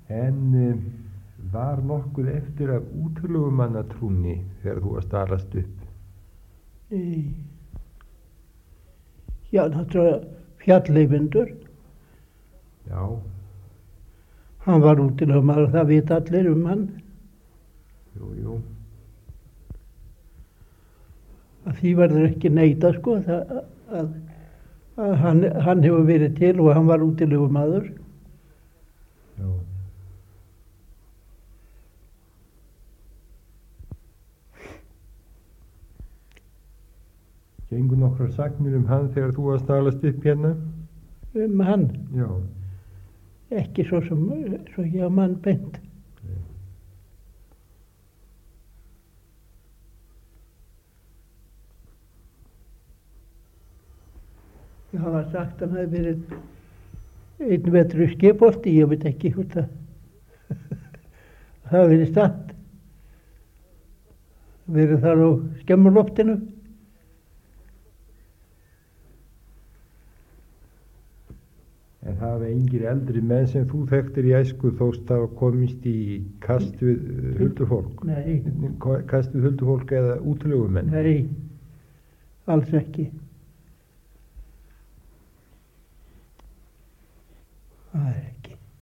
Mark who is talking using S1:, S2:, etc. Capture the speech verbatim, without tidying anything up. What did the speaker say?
S1: En um, var nokkuð eftir af útilegumannatrúnni þegar þú varst að alast upp?
S2: Í, já, náttúrulega Fjalleyvindur.
S1: Já.
S2: Hann var útilegumaður, það vita allir um hann.
S1: Jú, jú.
S2: Að því verður ekki neita, sko, það, að, að hann, hann hefur verið til og hann var útilegumaður.
S1: Já. Gengur nokkrar sagnir um hann þegar þú varst að alast upp hérna?
S2: Um hann?
S1: Já.
S2: Ekki svo sem, svo ég mann beint.
S1: Nei.
S2: Það var sagt að hann hefði verið einn vetur í Skipholti, ég veit ekki hvort það það hefði verið statt. Verið þar á Skemmurloftinu.
S1: En það hafa engir eldri menn sem þú þekktir í æsku þóst hafa komist í kast við uh, huldufólk?
S2: Nei.
S1: Kast við huldufólk eða útilegumenn?
S2: Nei, alls ekki. Æ.